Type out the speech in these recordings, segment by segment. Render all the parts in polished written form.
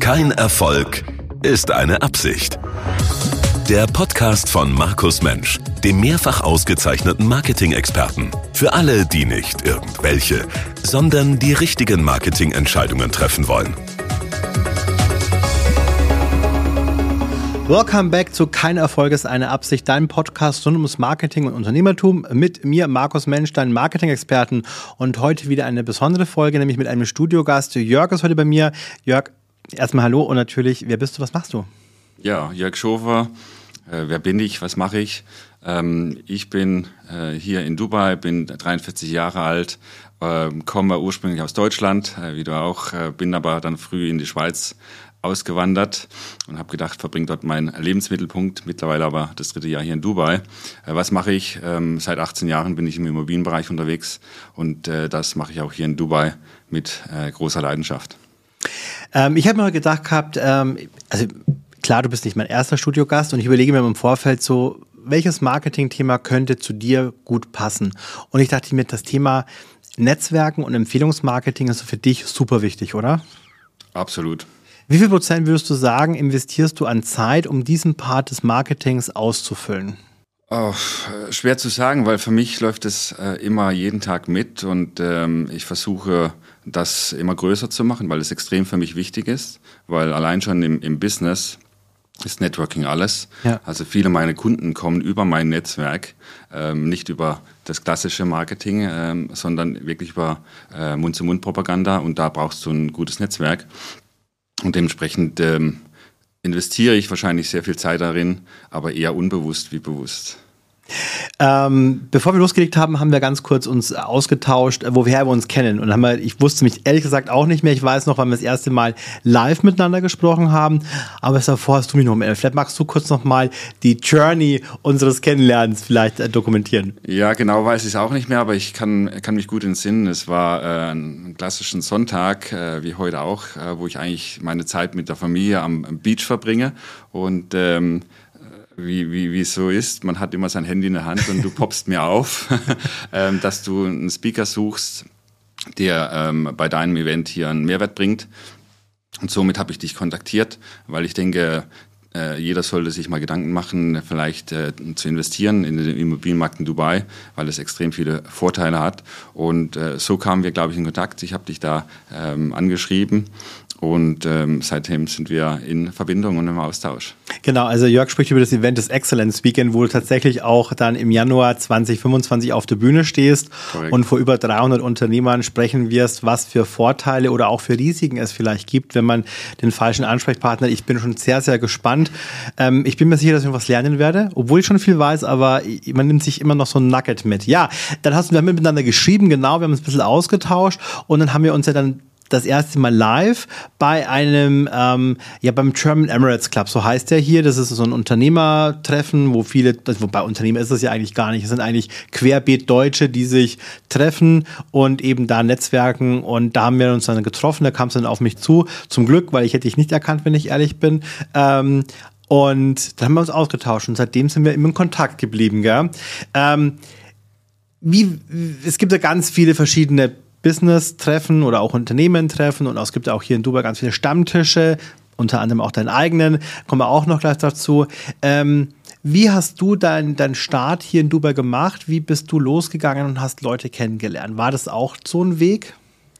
Kein Erfolg ist eine Absicht. Der Podcast von Markus Mensch, dem mehrfach ausgezeichneten Marketing-Experten. Für alle, die nicht irgendwelche, sondern die richtigen Marketingentscheidungen treffen wollen. Welcome back zu Kein Erfolg ist eine Absicht, dein Podcast rund ums Marketing und Unternehmertum mit mir, Markus Mensch, deinem Marketing-Experten. Und heute wieder eine besondere Folge, nämlich mit einem Studiogast. Jörg ist heute bei mir. Jörg, erstmal hallo und natürlich, wer bist du, was machst du? Ja, Jörg Schofer. Wer bin ich? Was mache ich? Ich bin hier in Dubai, bin 43 Jahre alt, komme ursprünglich aus Deutschland, wie du auch, bin aber dann früh in die Schweiz ausgewandert und habe gedacht, verbringe dort meinen Lebensmittelpunkt, mittlerweile aber das 3. Jahr hier in Dubai. Was mache ich? Seit 18 Jahren bin ich im Immobilienbereich unterwegs und das mache ich auch hier in Dubai mit großer Leidenschaft. Ich habe mir gedacht gehabt, klar, du bist nicht mein erster Studiogast und ich überlege mir im Vorfeld so, welches Marketingthema könnte zu dir gut passen? Und ich dachte mir, das Thema Netzwerken und Empfehlungsmarketing ist für dich super wichtig, oder? Absolut. Wie viel Prozent würdest du sagen, investierst du an Zeit, um diesen Part des Marketings auszufüllen? Oh, schwer zu sagen, weil für mich läuft es immer jeden Tag mit und ich versuche, das immer größer zu machen, weil es extrem für mich wichtig ist, weil allein schon im Business ist Networking alles. Ja. Also viele meiner Kunden kommen über mein Netzwerk, nicht über das klassische Marketing, sondern wirklich über Mund-zu-Mund-Propaganda und da brauchst du ein gutes Netzwerk und dementsprechend investiere ich wahrscheinlich sehr viel Zeit darin, aber eher unbewusst wie bewusst. Bevor wir losgelegt haben, haben wir ganz kurz uns ausgetauscht, woher wir uns kennen. Und ich wusste mich ehrlich gesagt auch nicht mehr. Ich weiß noch, wann wir das erste Mal live miteinander gesprochen haben. Aber davor hast du mich noch mehr. Vielleicht magst du kurz noch mal die Journey unseres Kennenlernens vielleicht dokumentieren. Ja, genau weiß ich es auch nicht mehr, aber ich kann mich gut entsinnen. Es war ein klassischen Sonntag, wie heute auch, wo ich eigentlich meine Zeit mit der Familie am Beach verbringe. Und wie es so ist, man hat immer sein Handy in der Hand und du poppst mir auf, dass du einen Speaker suchst, der bei deinem Event hier einen Mehrwert bringt. Und somit habe ich dich kontaktiert, weil ich denke, jeder sollte sich mal Gedanken machen, vielleicht zu investieren in den Immobilienmarkt in Dubai, weil es extrem viele Vorteile hat. Und so kamen wir, glaube ich, in Kontakt. Ich habe dich da angeschrieben. Und seitdem sind wir in Verbindung und im Austausch. Genau, also Jörg spricht über das Event des Excellence Weekend, wo du tatsächlich auch dann im Januar 2025 auf der Bühne stehst. Korrekt. Und vor über 300 Unternehmern sprechen wirst, was für Vorteile oder auch für Risiken es vielleicht gibt, wenn man den falschen Ansprechpartner. Ich bin schon sehr, sehr gespannt. Ich bin mir sicher, dass ich noch was lernen werde, obwohl ich schon viel weiß, aber man nimmt sich immer noch so ein Nugget mit. Ja, wir haben miteinander geschrieben, genau, wir haben uns ein bisschen ausgetauscht und dann haben wir uns ja dann das erste Mal live bei einem, beim German Emirates Club, so heißt der hier. Das ist so ein Unternehmertreffen, wobei Unternehmer ist das ja eigentlich gar nicht. Es sind eigentlich querbeet Deutsche, die sich treffen und eben da netzwerken. Und da haben wir uns dann getroffen, da kam es dann auf mich zu. Zum Glück, weil ich hätte dich nicht erkannt, wenn ich ehrlich bin. Und dann haben wir uns ausgetauscht und seitdem sind wir immer in Kontakt geblieben, gell? Es gibt ja ganz viele verschiedene Business-Treffen oder auch Unternehmen-Treffen und es gibt ja auch hier in Dubai ganz viele Stammtische, unter anderem auch deinen eigenen, kommen wir auch noch gleich dazu. Wie hast du deinen Start hier in Dubai gemacht? Wie bist du losgegangen und hast Leute kennengelernt? War das auch so ein Weg?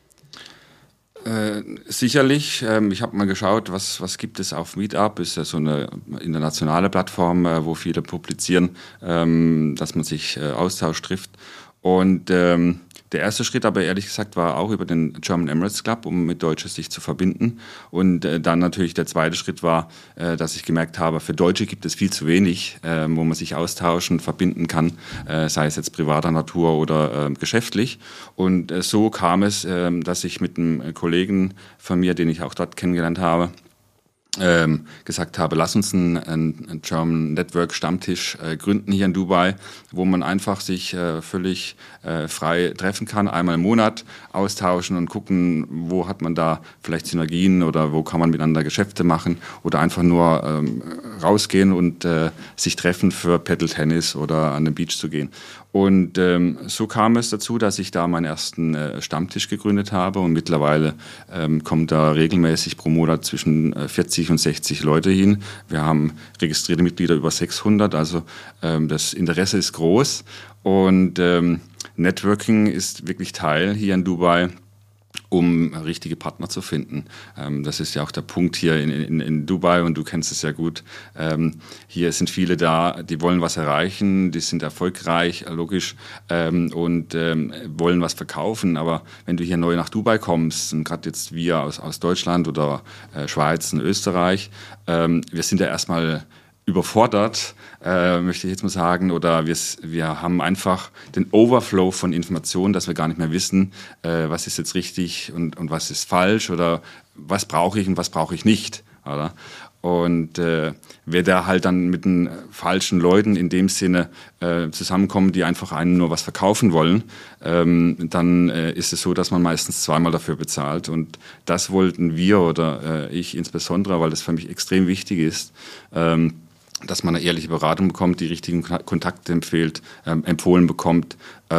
Sicherlich. Ich habe mal geschaut, was gibt es auf Meetup. Ist ja so eine internationale Plattform, wo viele publizieren, dass man sich austauscht, trifft. Und der erste Schritt aber ehrlich gesagt war auch über den German Emirates Club, um mit Deutschen sich zu verbinden. Und dann natürlich der zweite Schritt war, dass ich gemerkt habe, für Deutsche gibt es viel zu wenig, wo man sich austauschen, verbinden kann, sei es jetzt privater Natur oder geschäftlich. Und so kam es, dass ich mit einem Kollegen von mir, den ich auch dort kennengelernt habe, gesagt habe, lass uns einen German Network Stammtisch gründen hier in Dubai, wo man einfach sich völlig frei treffen kann, einmal im Monat austauschen und gucken, wo hat man da vielleicht Synergien oder wo kann man miteinander Geschäfte machen oder einfach nur rausgehen und sich treffen für Paddle-Tennis oder an den Beach zu gehen. Und so kam es dazu, dass ich da meinen ersten Stammtisch gegründet habe und mittlerweile kommen da regelmäßig pro Monat zwischen 40 und 60 Leute hin. Wir haben registrierte Mitglieder über 600, also das Interesse ist groß und Networking ist wirklich Teil hier in Dubai, um richtige Partner zu finden. Das ist ja auch der Punkt hier in Dubai und du kennst es ja gut. Hier sind viele da, die wollen was erreichen, die sind erfolgreich, logisch, und wollen was verkaufen. Aber wenn du hier neu nach Dubai kommst, und gerade jetzt wir aus Deutschland oder Schweiz und Österreich, wir sind ja erstmal überfordert, möchte ich jetzt mal sagen, oder wir haben einfach den Overflow von Informationen, dass wir gar nicht mehr wissen, was ist jetzt richtig und was ist falsch oder was brauche ich und was brauche ich nicht, oder? Und wer da halt dann mit den falschen Leuten in dem Sinne zusammenkommen, die einfach einen nur was verkaufen wollen, dann ist es so, dass man meistens zweimal dafür bezahlt. Und das wollten wir oder ich insbesondere, weil das für mich extrem wichtig ist, dass man eine ehrliche Beratung bekommt, die richtigen Kontakte empfohlen bekommt,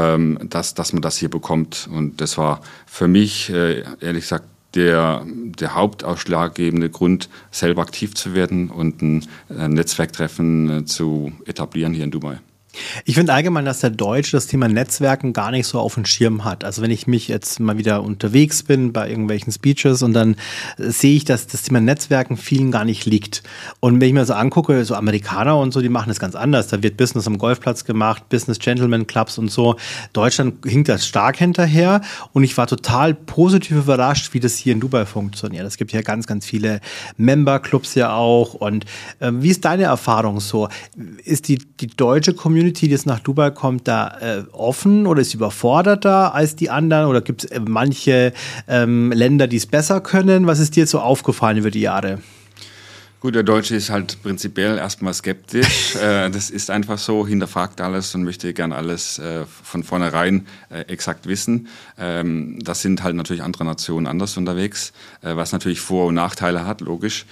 dass man das hier bekommt. Und das war für mich, ehrlich gesagt, der hauptausschlaggebende Grund, selber aktiv zu werden und ein Netzwerktreffen zu etablieren hier in Dubai. Ich finde allgemein, dass der Deutsche das Thema Netzwerken gar nicht so auf dem Schirm hat. Also wenn ich mich jetzt mal wieder unterwegs bin bei irgendwelchen Speeches und dann sehe ich, dass das Thema Netzwerken vielen gar nicht liegt. Und wenn ich mir so angucke, so Amerikaner und so, die machen das ganz anders. Da wird Business am Golfplatz gemacht, Business Gentleman Clubs und so. Deutschland hinkt das stark hinterher und ich war total positiv überrascht, wie das hier in Dubai funktioniert. Es gibt hier ganz, ganz viele Member-Clubs ja auch. Und wie ist deine Erfahrung so? Ist die deutsche Community, die jetzt nach Dubai kommt, da offen oder ist sie überforderter als die anderen? Oder gibt es manche Länder, die es besser können? Was ist dir jetzt so aufgefallen über die Jahre? Gut, der Deutsche ist halt prinzipiell erstmal skeptisch. Das ist einfach so, hinterfragt alles und möchte gern alles von vornherein exakt wissen. Das sind halt natürlich andere Nationen anders unterwegs, was natürlich Vor- und Nachteile hat, logisch.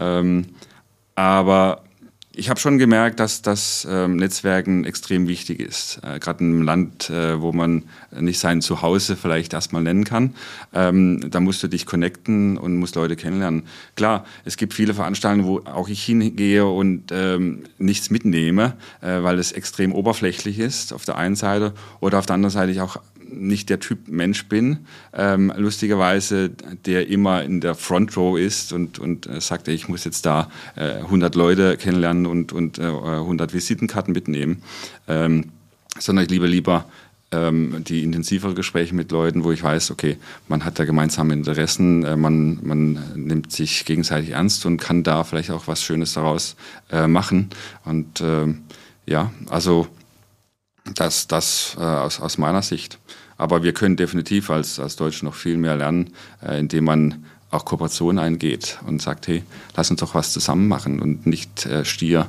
Aber ich habe schon gemerkt, dass das Netzwerken extrem wichtig ist. Gerade in einem Land, wo man nicht sein Zuhause vielleicht erstmal nennen kann. Da musst du dich connecten und musst Leute kennenlernen. Klar, es gibt viele Veranstaltungen, wo auch ich hingehe und nichts mitnehme, weil es extrem oberflächlich ist auf der einen Seite. Oder auf der anderen Seite ich auch nicht der Typ Mensch bin, lustigerweise, der immer in der Front Row ist und sagt, ich muss jetzt da 100 Leute kennenlernen und 100 Visitenkarten mitnehmen, sondern ich liebe lieber die intensiveren Gespräche mit Leuten, wo ich weiß, okay, man hat da gemeinsame Interessen, man nimmt sich gegenseitig ernst und kann da vielleicht auch was Schönes daraus machen. Und ja, also das aus meiner Sicht. Aber wir können definitiv als Deutsche noch viel mehr lernen, indem man auch Kooperationen eingeht und sagt, hey, lass uns doch was zusammen machen und nicht stier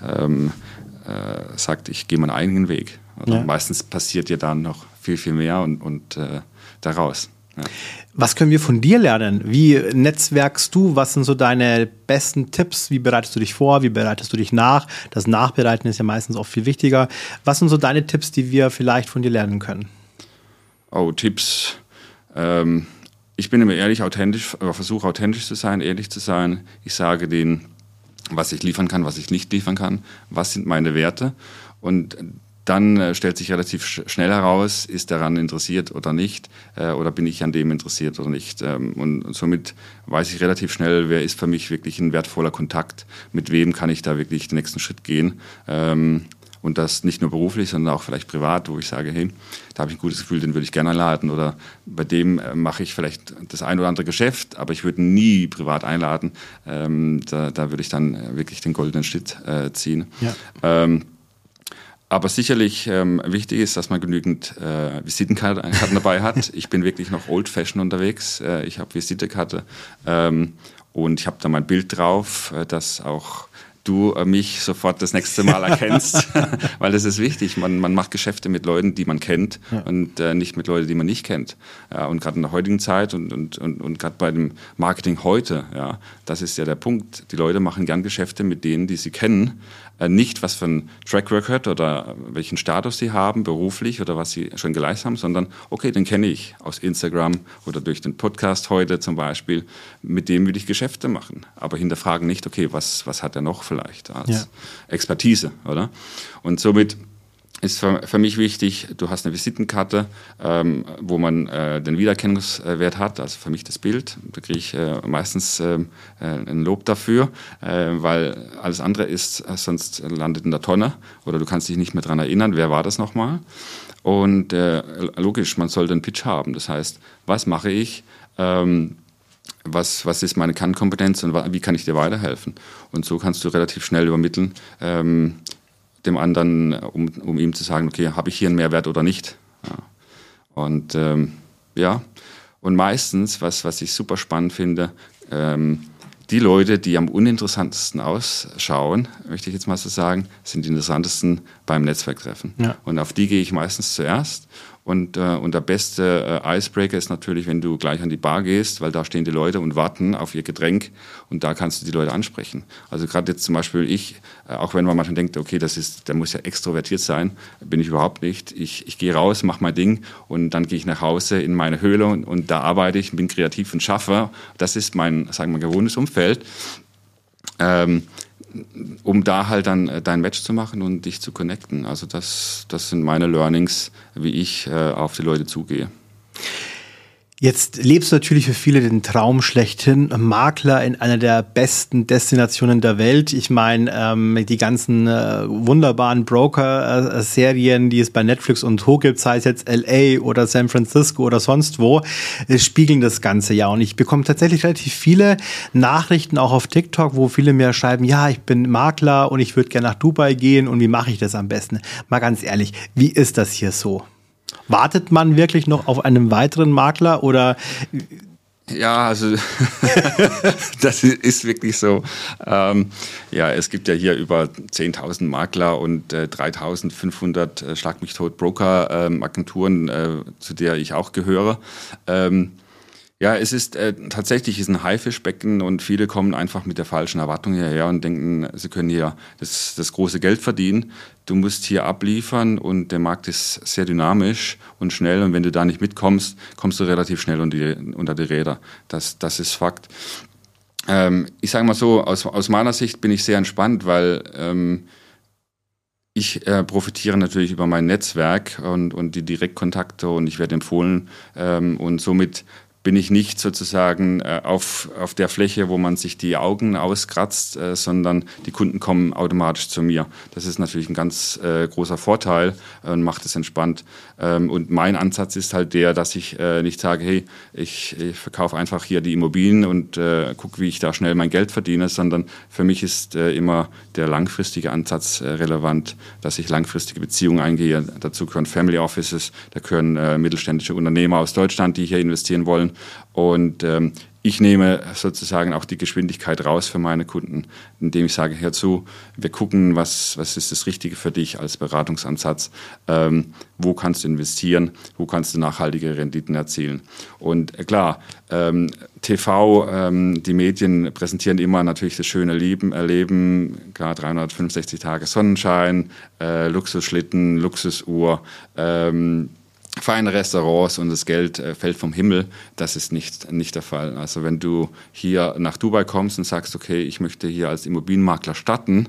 sagt, ich gehe meinen eigenen Weg. Also meistens passiert ja dann noch viel, viel mehr und daraus. Ja. Was können wir von dir lernen? Wie netzwerkst du? Was sind so deine besten Tipps? Wie bereitest du dich vor? Wie bereitest du dich nach? Das Nachbereiten ist ja meistens auch viel wichtiger. Was sind so deine Tipps, die wir vielleicht von dir lernen können? Oh, Tipps. Ich bin immer ehrlich, authentisch, aber versuche authentisch zu sein, ehrlich zu sein. Ich sage denen, was ich liefern kann, was ich nicht liefern kann. Was sind meine Werte? Und dann stellt sich relativ schnell heraus, ist daran interessiert oder nicht, oder bin ich an dem interessiert oder nicht. Und somit weiß ich relativ schnell, wer ist für mich wirklich ein wertvoller Kontakt, mit wem kann ich da wirklich den nächsten Schritt gehen. Und das nicht nur beruflich, sondern auch vielleicht privat, wo ich sage, hey, da habe ich ein gutes Gefühl, den würde ich gerne einladen. Oder bei dem mache ich vielleicht das ein oder andere Geschäft, aber ich würde ihn nie privat einladen. Da würde ich dann wirklich den goldenen Schnitt ziehen. Ja. Aber sicherlich wichtig ist, dass man genügend Visitenkarten dabei hat. Ich bin wirklich noch old-fashioned unterwegs. Ich habe Visitekarte. Und ich habe da mein Bild drauf, dass auch du mich sofort das nächste Mal erkennst, weil das ist wichtig. Man macht Geschäfte mit Leuten, die man kennt und nicht mit Leuten, die man nicht kennt. Ja, und gerade in der heutigen Zeit und gerade bei dem Marketing heute, ja, das ist ja der Punkt. Die Leute machen gern Geschäfte mit denen, die sie kennen. Nicht, was für ein Track Record oder welchen Status sie haben, beruflich oder was sie schon geleistet haben, sondern okay, den kenne ich aus Instagram oder durch den Podcast heute zum Beispiel. Mit dem will ich Geschäfte machen. Aber hinterfragen nicht, okay, was hat er noch vielleicht als Expertise, oder? Und somit ist für mich wichtig, du hast eine Visitenkarte, wo man den Wiedererkennungswert hat, also für mich das Bild. Da kriege ich meistens ein Lob dafür, weil alles andere ist, sonst landet in der Tonne oder du kannst dich nicht mehr daran erinnern, wer war das nochmal. Und logisch, man sollte einen Pitch haben. Das heißt, was mache ich? Was ist meine Kernkompetenz und wie kann ich dir weiterhelfen? Und so kannst du relativ schnell übermitteln, dem anderen, um ihm zu sagen, okay, habe ich hier einen Mehrwert oder nicht? Ja. Und und meistens, was ich super spannend finde, die Leute, die am uninteressantesten ausschauen, möchte ich jetzt mal so sagen, sind die interessantesten beim Netzwerktreffen. Ja. Und auf die gehe ich meistens zuerst. Und der beste Icebreaker ist natürlich, wenn du gleich an die Bar gehst, weil da stehen die Leute und warten auf ihr Getränk und da kannst du die Leute ansprechen. Also gerade jetzt zum Beispiel ich, auch wenn man manchmal denkt, okay, der muss ja extrovertiert sein, bin ich überhaupt nicht. Ich gehe raus, mache mein Ding und dann gehe ich nach Hause in meine Höhle und da arbeite ich, bin kreativ und schaffe. Das ist mein, sagen wir mal, gewohntes Umfeld. Um da halt dann dein Match zu machen und dich zu connecten. Also das sind meine Learnings, wie ich auf die Leute zugehe. Jetzt lebst du natürlich für viele den Traum schlechthin, Makler in einer der besten Destinationen der Welt. Ich meine, die ganzen wunderbaren Broker-Serien, die es bei Netflix und Co. gibt, sei es jetzt LA oder San Francisco oder sonst wo, spiegeln das Ganze ja. Und ich bekomme tatsächlich relativ viele Nachrichten auch auf TikTok, wo viele mir schreiben, ja, ich bin Makler und ich würde gerne nach Dubai gehen und wie mache ich das am besten? Mal ganz ehrlich, wie ist das hier so? Wartet man wirklich noch auf einen weiteren Makler oder? Ja, also das ist wirklich so. Es gibt ja hier über 10.000 Makler und 3.500 Schlag mich tot Broker-Agenturen, zu der ich auch gehöre. Es ist tatsächlich ein Haifischbecken und viele kommen einfach mit der falschen Erwartung hierher und denken, sie können hier das große Geld verdienen. Du musst hier abliefern und der Markt ist sehr dynamisch und schnell und wenn du da nicht mitkommst, kommst du relativ schnell unter die Räder. Das ist Fakt. Ich sage mal so, aus meiner Sicht bin ich sehr entspannt, weil ich profitiere natürlich über mein Netzwerk und die Direktkontakte und ich werde empfohlen und somit bin ich nicht sozusagen auf der Fläche, wo man sich die Augen auskratzt, sondern die Kunden kommen automatisch zu mir. Das ist natürlich ein ganz großer Vorteil und macht es entspannt. Und mein Ansatz ist halt der, dass ich nicht sage, hey, ich verkaufe einfach hier die Immobilien und gucke, wie ich da schnell mein Geld verdiene, sondern für mich ist immer der langfristige Ansatz relevant, dass ich langfristige Beziehungen eingehe. Dazu gehören Family Offices, da gehören mittelständische Unternehmer aus Deutschland, die hier investieren wollen. Und ich nehme sozusagen auch die Geschwindigkeit raus für meine Kunden, indem ich sage, hör zu, wir gucken, was ist das Richtige für dich als Beratungsansatz, wo kannst du investieren, wo kannst du nachhaltige Renditen erzielen. Und klar, TV, die Medien präsentieren immer natürlich das schöne Erleben, klar 365 Tage Sonnenschein, Luxusschlitten, Luxusuhr, feine Restaurants und das Geld fällt vom Himmel, das ist nicht der Fall. Also wenn du hier nach Dubai kommst und sagst, okay, ich möchte hier als Immobilienmakler starten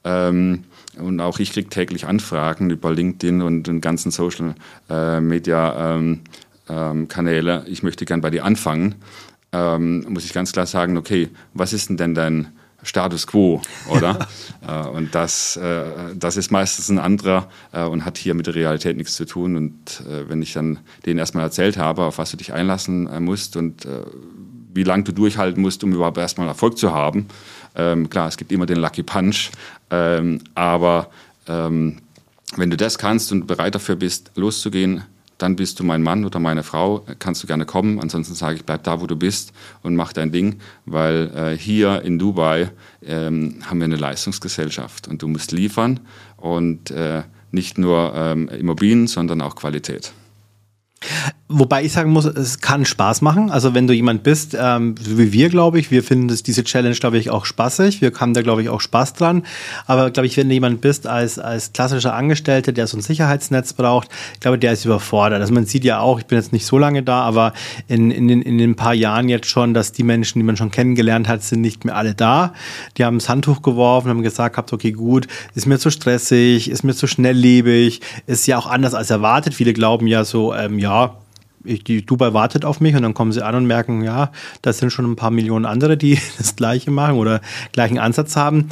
und auch ich kriege täglich Anfragen über LinkedIn und den ganzen Social Media Kanäle, ich möchte gern bei dir anfangen, muss ich ganz klar sagen, okay, was ist denn dein Status quo, oder? Und das ist meistens ein anderer und hat hier mit der Realität nichts zu tun. Und wenn ich dann denen erstmal erzählt habe, auf was du dich einlassen musst und wie lange du durchhalten musst, um überhaupt erstmal Erfolg zu haben. Klar, es gibt immer den Lucky Punch, aber wenn du das kannst und bereit dafür bist, loszugehen, dann bist du mein Mann oder meine Frau, kannst du gerne kommen. Ansonsten sage ich, bleib da, wo du bist und mach dein Ding, weil hier in Dubai haben wir eine Leistungsgesellschaft und du musst liefern und nicht nur Immobilien, sondern auch Qualität. Wobei ich sagen muss, es kann Spaß machen. Also wenn du jemand bist, so wie wir, glaube ich, wir finden diese Challenge, glaube ich, auch spaßig. Wir haben da, glaube ich, auch Spaß dran. Aber, glaube ich, wenn du jemand bist als klassischer Angestellter, der so ein Sicherheitsnetz braucht, ich glaube, der ist überfordert. Also man sieht ja auch, ich bin jetzt nicht so lange da, aber in den paar Jahren jetzt schon, dass die Menschen, die man schon kennengelernt hat, sind nicht mehr alle da. Die haben das Handtuch geworfen, haben gesagt, okay, gut, ist mir zu stressig, ist mir zu schnelllebig, ist ja auch anders als erwartet. Viele glauben ja so, die Dubai wartet auf mich und dann kommen sie an und merken, ja, das sind schon ein paar Millionen andere, die das Gleiche machen oder gleichen Ansatz haben.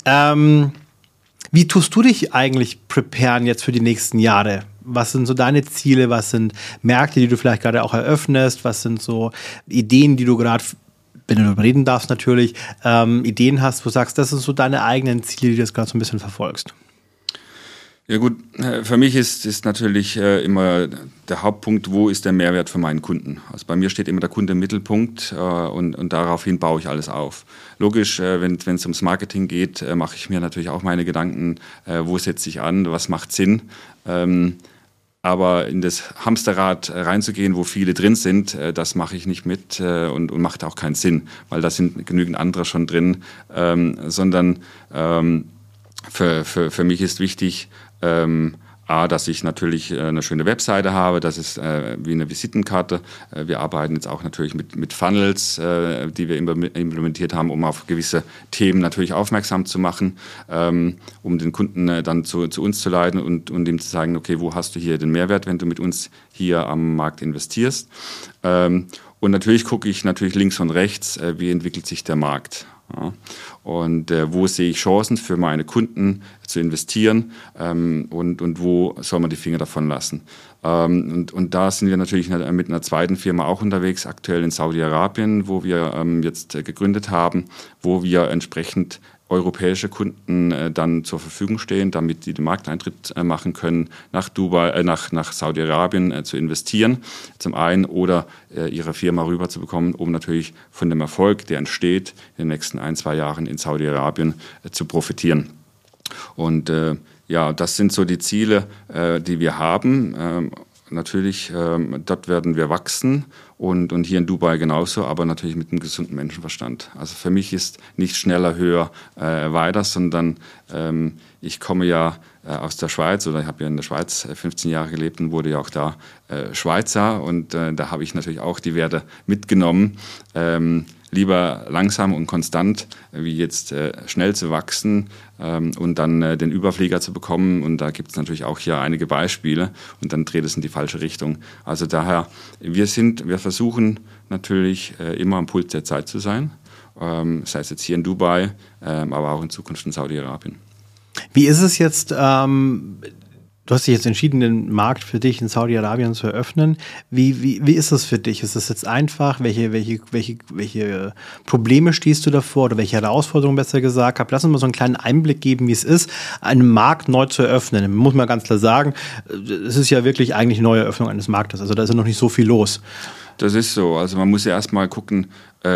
Wie tust du dich eigentlich preparen jetzt für die nächsten Jahre? Was sind so deine Ziele? Was sind Märkte, die du vielleicht gerade auch eröffnest? Was sind so Ideen, die du gerade, wenn du darüber reden darfst natürlich, Ideen hast, wo du sagst, das sind so deine eigenen Ziele, die du jetzt gerade so ein bisschen verfolgst? Ja gut, für mich ist natürlich immer der Hauptpunkt, wo ist der Mehrwert für meinen Kunden? Also bei mir steht immer der Kunde im Mittelpunkt und daraufhin baue ich alles auf. Logisch, wenn es ums Marketing geht, mache ich mir natürlich auch meine Gedanken, wo setze ich an, was macht Sinn. Aber in das Hamsterrad reinzugehen, wo viele drin sind, das mache ich nicht mit und macht auch keinen Sinn, weil da sind genügend andere schon drin, sondern für mich ist wichtig, dass ich natürlich eine schöne Webseite habe, das ist wie eine Visitenkarte. Wir arbeiten jetzt auch natürlich mit Funnels, die wir implementiert haben, um auf gewisse Themen natürlich aufmerksam zu machen, um den Kunden dann zu uns zu leiten und ihm zu sagen, okay, wo hast du hier den Mehrwert, wenn du mit uns hier am Markt investierst. Und natürlich gucke ich links und rechts, wie entwickelt sich der Markt. Ja. Und wo sehe ich Chancen für meine Kunden zu investieren und wo soll man die Finger davon lassen. Und da sind wir natürlich mit einer zweiten Firma auch unterwegs, aktuell in Saudi-Arabien, wo wir jetzt gegründet haben, wo wir entsprechend europäische Kunden dann zur Verfügung stehen, damit die den Markteintritt machen können, nach Dubai, nach Saudi-Arabien zu investieren, zum einen, oder ihre Firma rüberzubekommen, um natürlich von dem Erfolg, der entsteht, in den nächsten 1-2 Jahren in Saudi-Arabien zu profitieren. Und das sind so die Ziele, die wir haben. Natürlich, dort werden wir wachsen und hier in Dubai genauso, aber natürlich mit einem gesunden Menschenverstand. Also für mich ist nicht schneller, höher, weiter, sondern ich komme ja aus der Schweiz, oder ich habe ja in der Schweiz 15 Jahre gelebt und wurde ja auch da Schweizer, und da habe ich natürlich auch die Werte mitgenommen. Lieber langsam und konstant, wie jetzt schnell zu wachsen und dann den Überflieger zu bekommen. Und da gibt es natürlich auch hier einige Beispiele und dann dreht es in die falsche Richtung. Also daher, wir versuchen natürlich immer am Puls der Zeit zu sein, sei es jetzt hier in Dubai, aber auch in Zukunft in Saudi-Arabien. Wie ist es jetzt, du hast dich jetzt entschieden, den Markt für dich in Saudi-Arabien zu eröffnen. Wie ist das für dich? Ist das jetzt einfach? Welche Probleme stehst du davor oder welche Herausforderungen, besser gesagt? Lass uns mal so einen kleinen Einblick geben, wie es ist, einen Markt neu zu eröffnen. Muss man ganz klar sagen, es ist ja wirklich eigentlich eine neue Eröffnung eines Marktes. Also da ist ja noch nicht so viel los. Das ist so. Also man muss ja erstmal gucken,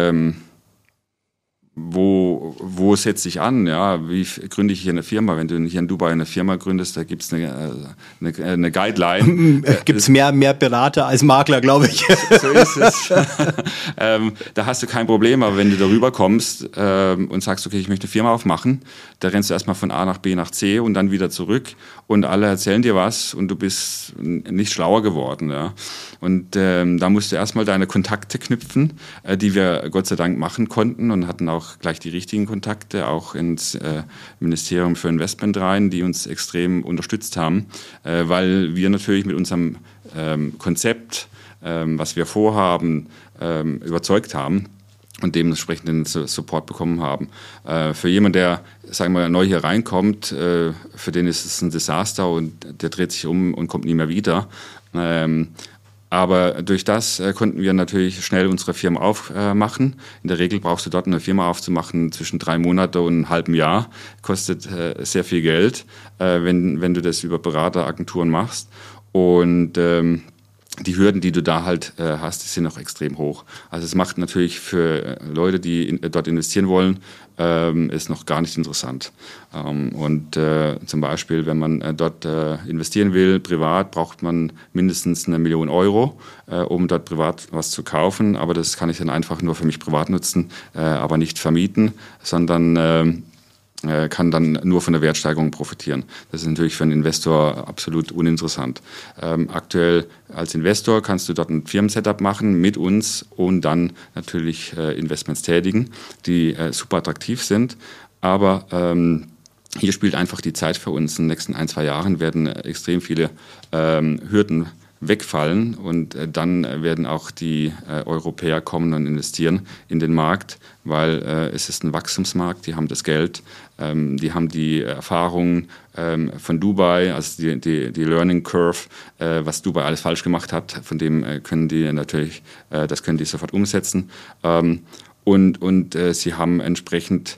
wo setze ich an? Ja, wie gründe ich hier eine Firma? Wenn du hier in Dubai eine Firma gründest, da gibt es eine Guideline. Gibt es mehr Berater als Makler, glaube ich. So ist es. Da hast du kein Problem, aber wenn du darüber kommst und sagst, okay, ich möchte eine Firma aufmachen, da rennst du erstmal von A nach B nach C und dann wieder zurück und alle erzählen dir was und du bist nicht schlauer geworden. Ja? Und da musst du erstmal deine Kontakte knüpfen, die wir Gott sei Dank machen konnten und hatten auch gleich die richtigen Kontakte, auch ins Ministerium für Investment rein, die uns extrem unterstützt haben, weil wir natürlich mit unserem Konzept, was wir vorhaben, überzeugt haben und dementsprechend den Support bekommen haben. Für jemanden, der, sagen wir, neu hier reinkommt, für den ist es ein Desaster und der dreht sich um und kommt nie mehr wieder. Aber durch das konnten wir natürlich schnell unsere Firma aufmachen. In der Regel brauchst du dort eine Firma aufzumachen zwischen 3 Monate und einem halben Jahr. Kostet sehr viel Geld, wenn du das über Berateragenturen machst. Und die Hürden, die du da halt hast, die sind noch extrem hoch. Also es macht natürlich für Leute, die dort investieren wollen, ist noch gar nicht interessant. Zum Beispiel, wenn man dort investieren will, privat, braucht man mindestens 1 Million Euro, um dort privat was zu kaufen. Aber das kann ich dann einfach nur für mich privat nutzen, aber nicht vermieten, sondern kann dann nur von der Wertsteigerung profitieren. Das ist natürlich für einen Investor absolut uninteressant. Aktuell als Investor kannst du dort ein Firmensetup machen mit uns und dann natürlich Investments tätigen, die super attraktiv sind. Aber hier spielt einfach die Zeit für uns. In den nächsten 1-2 Jahren werden extrem viele Hürden wegfallen und dann werden auch die Europäer kommen und investieren in den Markt, weil es ist ein Wachstumsmarkt, die haben das Geld, die haben die Erfahrung von Dubai, also die Learning Curve, was Dubai alles falsch gemacht hat, von dem können die natürlich, das können die sofort umsetzen und sie haben entsprechend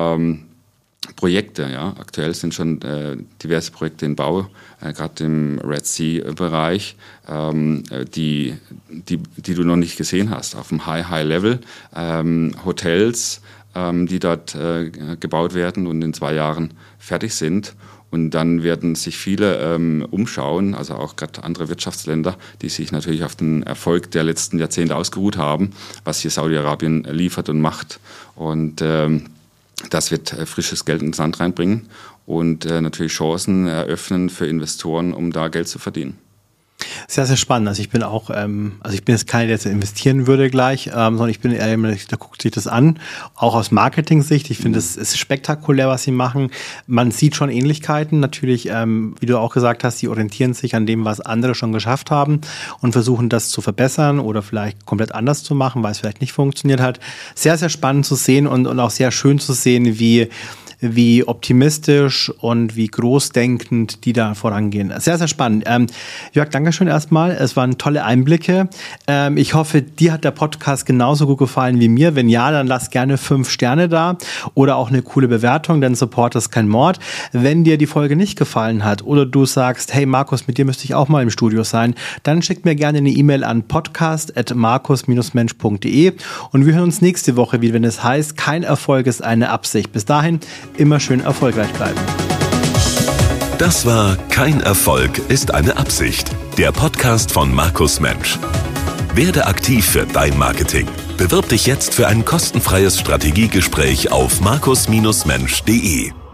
Projekte, ja. Aktuell sind schon diverse Projekte in Bau, gerade im Red Sea-Bereich, die du noch nicht gesehen hast, auf dem High-Level. Hotels, die dort gebaut werden und in 2 Jahren fertig sind. Und dann werden sich viele umschauen, also auch gerade andere Wirtschaftsländer, die sich natürlich auf den Erfolg der letzten Jahrzehnte ausgeruht haben, was hier Saudi-Arabien liefert und macht. Und das wird frisches Geld ins Land reinbringen und natürlich Chancen eröffnen für Investoren, um da Geld zu verdienen. Sehr, sehr spannend. Also ich bin auch, ich bin jetzt keiner, der jetzt investieren würde gleich, sondern ich bin eher, da guckt sich das an, auch aus Marketing-Sicht. Ich finde, es ist spektakulär, was sie machen. Man sieht schon Ähnlichkeiten. Natürlich, wie du auch gesagt hast, sie orientieren sich an dem, was andere schon geschafft haben und versuchen, das zu verbessern oder vielleicht komplett anders zu machen, weil es vielleicht nicht funktioniert hat. Sehr, sehr spannend zu sehen und auch sehr schön zu sehen, wie optimistisch und wie großdenkend die da vorangehen. Sehr, sehr spannend. Jörg, danke schön erstmal. Es waren tolle Einblicke. Ich hoffe, dir hat der Podcast genauso gut gefallen wie mir. Wenn ja, dann lass gerne 5 Sterne da oder auch eine coole Bewertung, denn Support ist kein Mord. Wenn dir die Folge nicht gefallen hat oder du sagst, hey Markus, mit dir müsste ich auch mal im Studio sein, dann schick mir gerne eine E-Mail an podcast@markus-mensch.de und wir hören uns nächste Woche wieder, wenn es heißt, kein Erfolg ist eine Absicht. Bis dahin immer schön erfolgreich bleiben. Das war Kein Erfolg ist eine Absicht. Der Podcast von Markus Mensch. Werde aktiv für dein Marketing. Bewirb dich jetzt für ein kostenfreies Strategiegespräch auf markus-mensch.de.